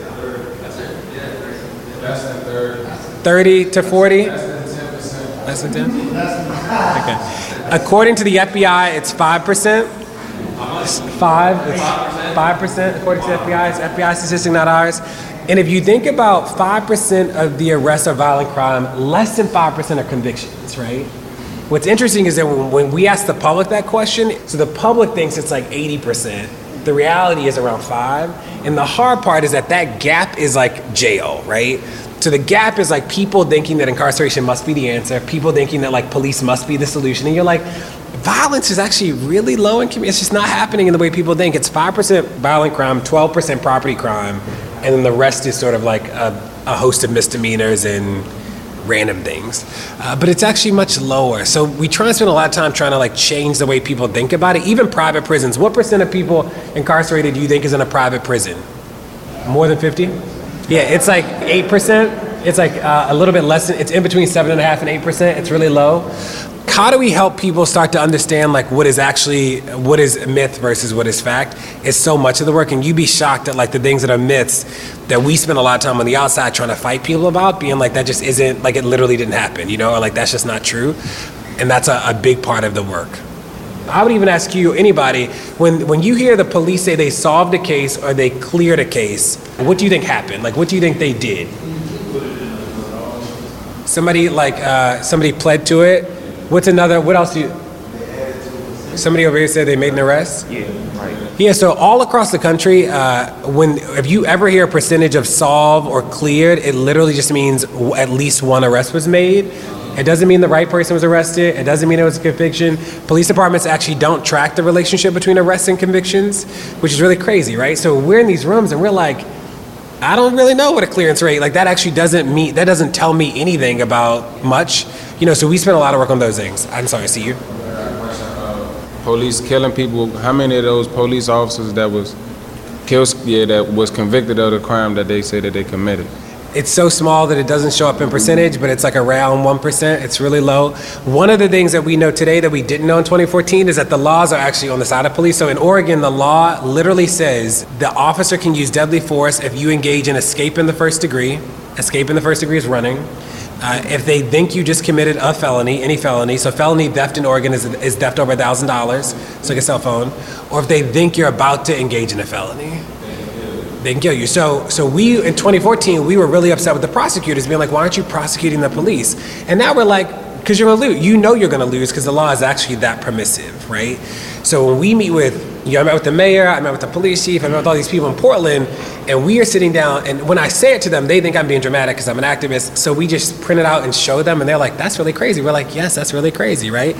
[SPEAKER 2] 30 to 40? Less than 10? Okay. According to the FBI, it's 5%. 5% according to the FBI. It's FBI statistic, not ours. And if you think about 5% of the arrests of violent crime, less than 5% are convictions, right? What's interesting is that when we ask the public that question, so the public thinks it's like 80%. The reality is around 5%. And the hard part is that gap is like jail, right? So the gap is like people thinking that incarceration must be the answer, people thinking that like police must be the solution. And you're like, violence is actually really low in community. It's just not happening in the way people think. It's 5% violent crime, 12% property crime, and then the rest is sort of like a host of misdemeanors and random things. But it's actually much lower. So we try and spend a lot of time trying to like change the way people think about it. Even private prisons. What % of people incarcerated do you think is in a private prison? More than 50? Yeah, it's like 8%. It's like a little bit less. It's in between 7.5% and 8%. It's really low. how do we help people start to understand like what is myth versus what is fact? It's so much of the work, and you'd be shocked at like the things that are myths that we spend a lot of time on the outside trying to fight people about, being like that just isn't, like it literally didn't happen, you know, or like that's just not true. And that's a big part of the work. I would even ask you, anybody, when you hear the police say they solved a case or they cleared a case, what do you think happened? Like, what do you think they did? Somebody pled to it. What else do you? Somebody over here said they made an arrest?
[SPEAKER 3] Yeah, right.
[SPEAKER 2] Yeah, so all across the country, if you ever hear a percentage of solved or cleared, it literally just means at least one arrest was made. It doesn't mean the right person was arrested. It doesn't mean it was a conviction. Police departments actually don't track the relationship between arrests and convictions, which is really crazy, right? So we're in these rooms and we're like, I don't really know what a clearance rate, like that actually doesn't tell me anything about much. You know, so we spend a lot of work on those things. I'm sorry, see you.
[SPEAKER 9] Police killing people, how many of those police officers that was convicted of the crime that they say that they committed?
[SPEAKER 2] It's so small that it doesn't show up in percentage, but it's like around 1%. It's really low. One of the things that we know today that we didn't know in 2014 is that the laws are actually on the side of police. So in Oregon, the law literally says the officer can use deadly force if you engage in escape in the first degree. Escape in the first degree is running. If they think you just committed a felony, any felony, so felony theft in Oregon is theft over $1,000, so like a cell phone, or if they think you're about to engage in a felony, they can kill you. So we, in 2014, we were really upset with the prosecutors being like, why aren't you prosecuting the police? And now we're like, because you're going to lose. You know you're going to lose because the law is actually that permissive, right? So when we meet with, I met with the mayor, I met with the police chief, I met with all these people in Portland, and we are sitting down, and when I say it to them, they think I'm being dramatic because I'm an activist, so we just print it out and show them, and they're like, that's really crazy. We're like, yes, that's really crazy, right?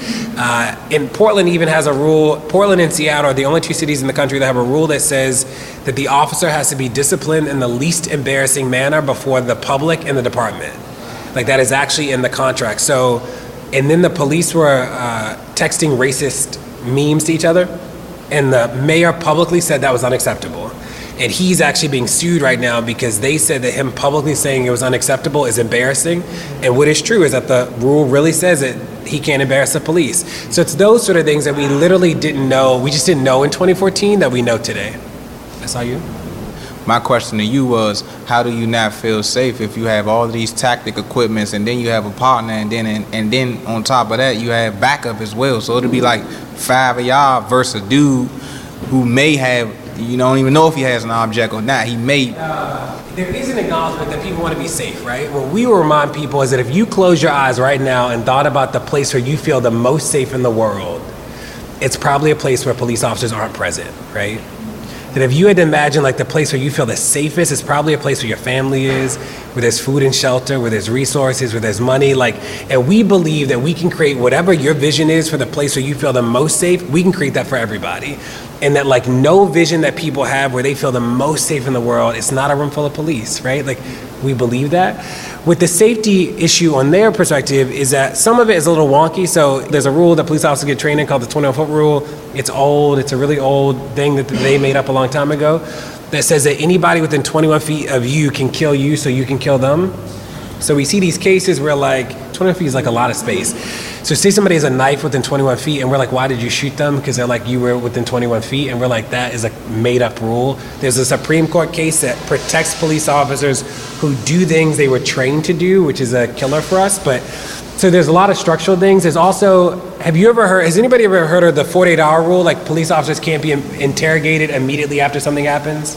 [SPEAKER 2] And Portland even has a rule, Portland and Seattle are the only two cities in the country that have a rule that says that the officer has to be disciplined in the least embarrassing manner before the public and the department. Like that is actually in the contract. So, and then the police were texting racist memes to each other, and the mayor publicly said that was unacceptable. And he's actually being sued right now because they said that him publicly saying it was unacceptable is embarrassing. And what is true is that the rule really says that he can't embarrass the police. So it's those sort of things that we literally didn't know. We just didn't know in 2014 that we know today. That's all you?
[SPEAKER 9] My question to you was, how do you not feel safe if you have all of these tactic equipments and then you have a partner and then on top of that you have backup as well? So it'll be like 5 of y'all versus a dude who may have, you don't even know if he has an object or not. He may.
[SPEAKER 2] There is an acknowledgement that people want to be safe, right? What we will remind people is that if you close your eyes right now and thought about the place where you feel the most safe in the world, it's probably a place where police officers aren't present, right? That if you had to imagine like the place where you feel the safest, it's probably a place where your family is, where there's food and shelter, where there's resources, where there's money. And we believe that we can create whatever your vision is for the place where you feel the most safe, we can create that for everybody. And that like no vision that people have where they feel the most safe in the world, it's not a room full of police, right? Like we believe that. With the safety issue on their perspective is that some of it is a little wonky. So there's a rule that police officers get trained in called the 21-foot rule. It's old. It's a really old thing that they made up a long time ago that says that anybody within 21 feet of you can kill you so you can kill them. So we see these cases where like 21 feet is like a lot of space. So say somebody has a knife within 21 feet and we're like, why did you shoot them? Because they're like, you were within 21 feet. And we're like, that is a made up rule. There's a Supreme Court case that protects police officers who do things they were trained to do, which is a killer for us. But so there's a lot of structural things. There's also, has anybody ever heard of the 48-hour rule? Like police officers can't be interrogated immediately after something happens.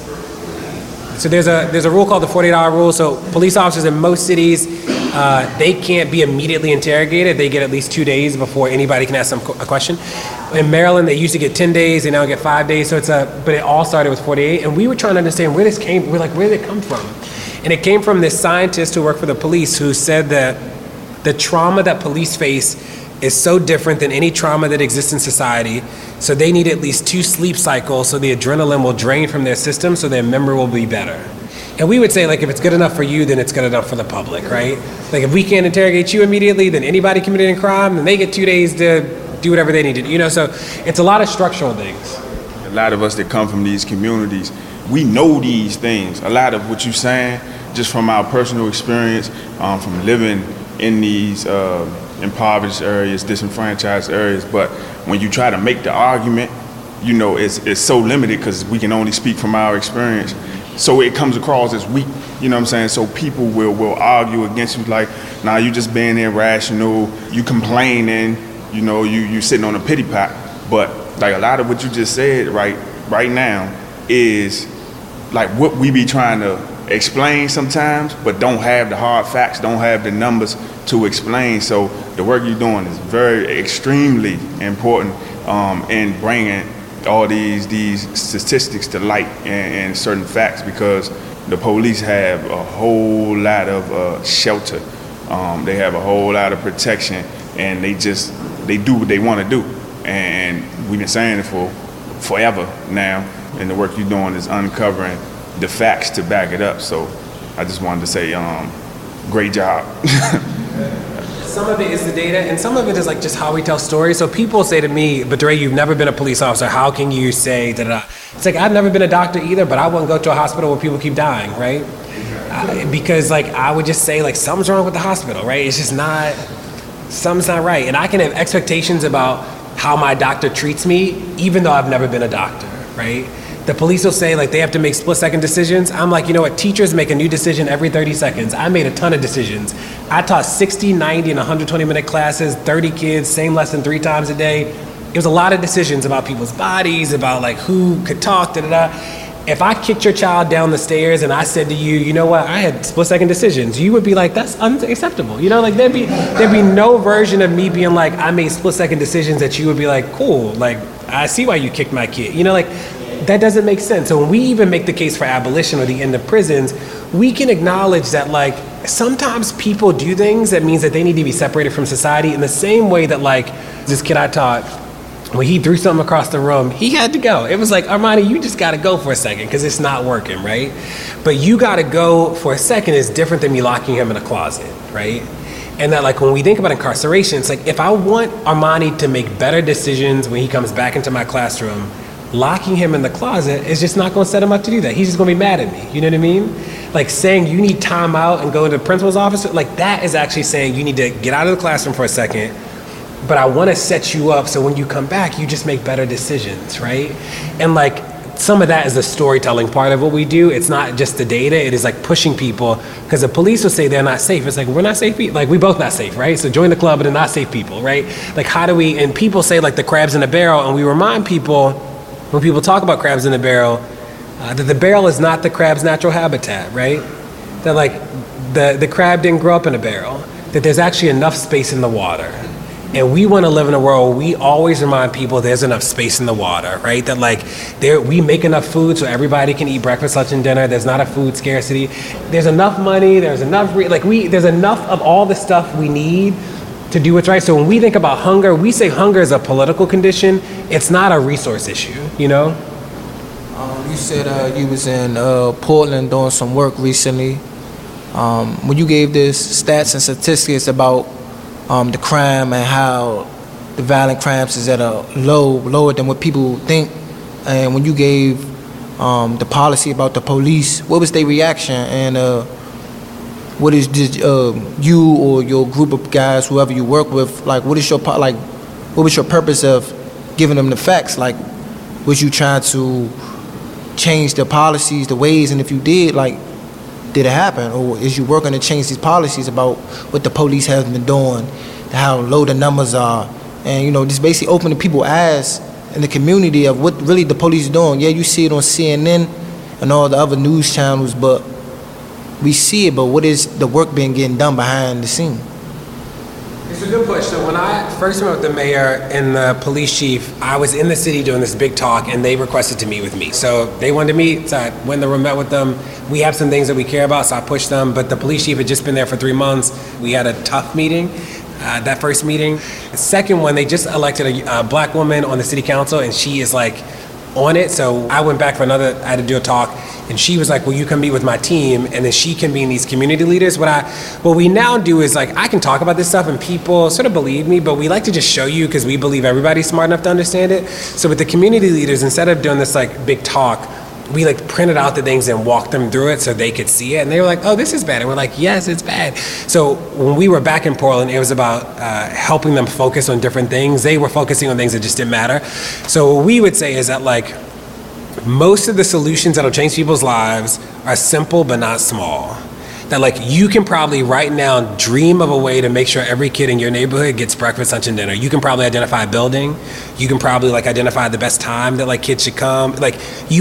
[SPEAKER 2] So there's a rule called the 48-hour rule. So police officers in most cities, they can't be immediately interrogated. They get at least 2 days before anybody can ask them a question. In Maryland, they used to get 10 days. They now get 5 days. So but it all started with 48. And we were trying to understand where this came. We're like, where did it come from? And it came from this scientist who worked for the police who said that the trauma that police face is so different than any trauma that exists in society. So they need at least 2 sleep cycles so the adrenaline will drain from their system so their memory will be better. And we would say, like, if it's good enough for you, then it's good enough for the public, right? Like, if we can't interrogate you immediately, then anybody committing a crime, then they get 2 days to do whatever they need to do, So it's a lot of structural things.
[SPEAKER 10] A lot of us that come from these communities, we know these things. A lot of what you're saying, just from our personal experience, from living in these impoverished areas, disenfranchised areas. But when you try to make the argument, it's so limited because we can only speak from our experience. So it comes across as weak, you know what I'm saying? So people will argue against you like, nah, you just being irrational, you complaining, you sitting on a pity pot. But like a lot of what you just said right now is like what we be trying to explain sometimes, but don't have the hard facts, don't have the numbers to explain. So the work you're doing is extremely important in bringing all these statistics to light and certain facts, because the police have a whole lot of shelter, they have a whole lot of protection, and they do what they want to do, and we've been saying it for forever now, and the work you're doing is uncovering the facts to back it up. So I just wanted to say great job.
[SPEAKER 2] Some of it is the data, and some of it is like just how we tell stories. So people say to me, but Dre, you've never been a police officer. How can you say da-da-da? It's like, I've never been a doctor either, but I wouldn't go to a hospital where people keep dying, right? Because like, I would just say like, something's wrong with the hospital, right? It's just something's not right. And I can have expectations about how my doctor treats me, even though I've never been a doctor, right? The police will say like they have to make split-second decisions. I'm like, you know what? Teachers make a new decision every 30 seconds. I made a ton of decisions. I taught 60, 90, and 120-minute classes, 30 kids, same lesson 3 times a day. It was a lot of decisions about people's bodies, about like who could talk, da-da-da. If I kicked your child down the stairs and I said to you, you know what? I had split-second decisions. You would be like, that's unacceptable. Like there'd be no version of me being like, I made split-second decisions that you would be like, cool. Like, I see why you kicked my kid. That doesn't make sense. So when we even make the case for abolition or the end of prisons, we can acknowledge that like sometimes people do things that means that they need to be separated from society, in the same way that like this kid I taught, when he threw something across the room, he had to go. It was like, Armani, you just got to go for a second because it's not working, right? But you got to go for a second is different than me locking him in a closet, right? And that like when we think about incarceration, it's like if I want Armani to make better decisions when he comes back into my classroom, locking him in the closet is just not going to set him up to do that. He's just going to be mad at me. You know what I mean? Like saying you need time out and go to the principal's office, like that is actually saying you need to get out of the classroom for a second, but I want to set you up so when you come back, you just make better decisions, right? And like some of that is the storytelling part of what we do. It's not just the data. It is like pushing people, because the police will say they're not safe. It's like, we're not safe people. Like we both not safe, right? So join the club, but they're not safe people, right? Like how do we, and people say like the crabs in the barrel, and we remind people, when people talk about crabs in the barrel, that the barrel is not the crab's natural habitat, right? That like the crab didn't grow up in a barrel, that there's actually enough space in the water. And we want to live in a world where we always remind people there's enough space in the water, right? That like we make enough food so everybody can eat breakfast, lunch, and dinner. There's not a food scarcity. There's enough money. There's enough, there's enough of all the stuff we need to do what's right. So when we think about hunger, we say hunger is a political condition. It's not a resource issue, You
[SPEAKER 11] said you was in Portland doing some work recently. When you gave this stats and statistics about the crime and how the violent crimes is at a lower than what people think, and when you gave the policy about the police, what was their reaction, and what is this, you or your group of guys, whoever you work with, like what was your purpose of giving them the facts? Like, was you trying to change the policies, the ways, and if you did, like, did it happen? Or is you working to change these policies about what the police has been doing, how low the numbers are, and just basically opening people's eyes in the community of what really the police are doing? Yeah, you see it on CNN and all the other news channels, but we see it, but what is the work getting done behind the scene?
[SPEAKER 2] It's a good push. So when I first met with the mayor and the police chief, I was in the city doing this big talk, and they requested to meet with me. So they wanted to meet, so I went in the room, met with them. We have some things that we care about, so I pushed them. But the police chief had just been there for 3 months. We had a tough meeting, that first meeting. The second one, they just elected a black woman on the city council, and she is like on it. So I went back for I had to do a talk, and she was like, will you come meet with my team? And then she convened these community leaders. What we now do is like, I can talk about this stuff and people sort of believe me, but we like to just show you because we believe everybody's smart enough to understand it. So with the community leaders, instead of doing this like big talk, we like printed out the things and walked them through it so they could see it. And they were like, oh, this is bad. And we're like, yes, it's bad. So when we were back in Portland, it was about helping them focus on different things. They were focusing on things that just didn't matter. So what we would say is that like most of the solutions that'll change people's lives are simple but not small. That like you can probably right now dream of a way to make sure every kid in your neighborhood gets breakfast, lunch, and dinner. You can probably identify a building. You can probably like identify the best time that like kids should come. Like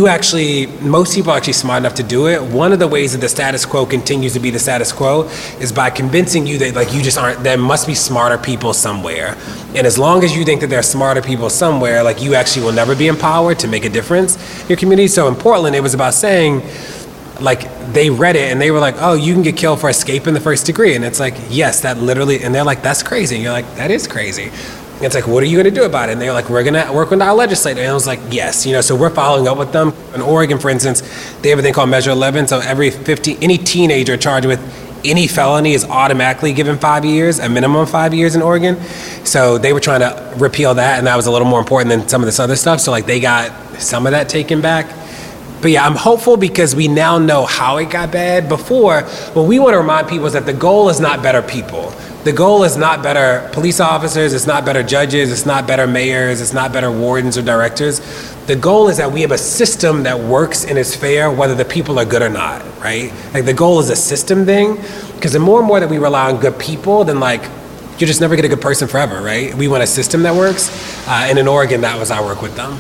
[SPEAKER 2] most people are actually smart enough to do it. One of the ways that the status quo continues to be the status quo is by convincing you that like you just aren't, there must be smarter people somewhere. And as long as you think that there are smarter people somewhere, like you actually will never be empowered to make a difference in your community. So in Portland, it was about saying, like they read it and they were like, oh, you can get killed for escape in the first degree. And it's like, yes, that literally, and they're like, that's crazy. And you're like, that is crazy. And it's like, what are you going to do about it? And they're like, we're going to work with our legislator. And I was like, yes, so we're following up with them. In Oregon, for instance, they have a thing called Measure 11. So any teenager charged with any felony is automatically given 5 years, a minimum of 5 years in Oregon. So they were trying to repeal that. And that was a little more important than some of this other stuff. So like they got some of that taken back. But yeah, I'm hopeful because we now know how it got bad. Before, what we want to remind people is that the goal is not better people. The goal is not better police officers, it's not better judges, it's not better mayors, it's not better wardens or directors. The goal is that we have a system that works and is fair whether the people are good or not, right? Like the goal is a system thing, because the more and more that we rely on good people, then like you just never get a good person forever, right? We want a system that works, and in Oregon, that was our work with them.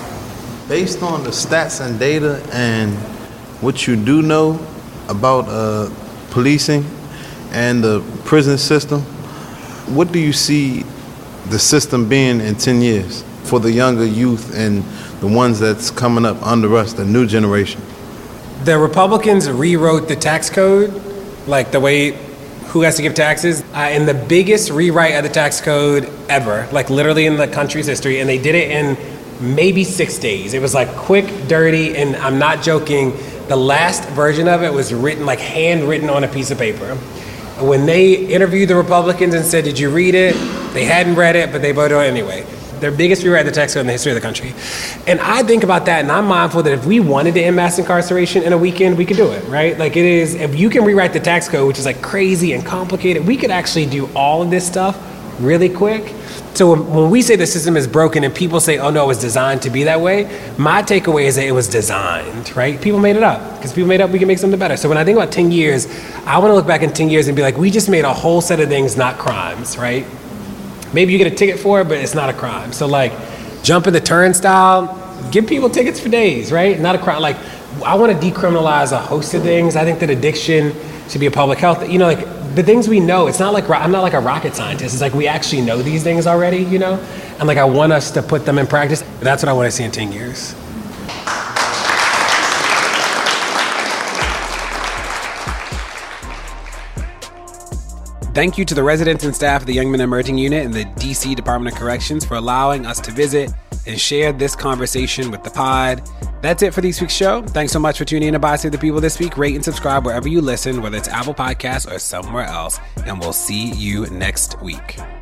[SPEAKER 12] Based on the stats and data and what you do know about policing and the prison system, what do you see the system being in 10 years for the younger youth and the ones that's coming up under us, the new generation?
[SPEAKER 2] The Republicans rewrote the tax code, like the way who has to give taxes, and the biggest rewrite of the tax code ever, like literally in the country's history, and they did it in maybe 6 days. It was like quick, dirty, and I'm not joking, the last version of it was written, like handwritten on a piece of paper. When they interviewed the Republicans and said, did you read it? They hadn't read it, but they voted on it anyway. Their biggest rewrite of the tax code in the history of the country. And I think about that, and I'm mindful that if we wanted to end mass incarceration in a weekend, we could do it, right? Like it is, if you can rewrite the tax code, which is like crazy and complicated, we could actually do all of this stuff really quick. So when we say the system is broken and people say, oh no, it was designed to be that way, my takeaway is that it was designed, right? People made it up. Because people made up, we can make something better. So when I think about 10 years, I want to look back in 10 years and be like, we just made a whole set of things not crimes, right? Maybe you get a ticket for it, but it's not a crime. So like, jump in the turnstile, give people tickets for days, right? Not a crime. Like, I want to decriminalize a host of things. I think that addiction should be a public health, like, the things we know, it's not like, I'm not like a rocket scientist. It's like we actually know these things already, And like I want us to put them in practice. That's what I want to see in 10 years. Thank you to the residents and staff of the Young Men Emerging Unit and the DC Department of Corrections for allowing us to visit and share this conversation with the pod. That's it for this week's show. Thanks so much for tuning in to Buy Save the People this week. Rate and subscribe wherever you listen, whether it's Apple Podcasts or somewhere else. And we'll see you next week.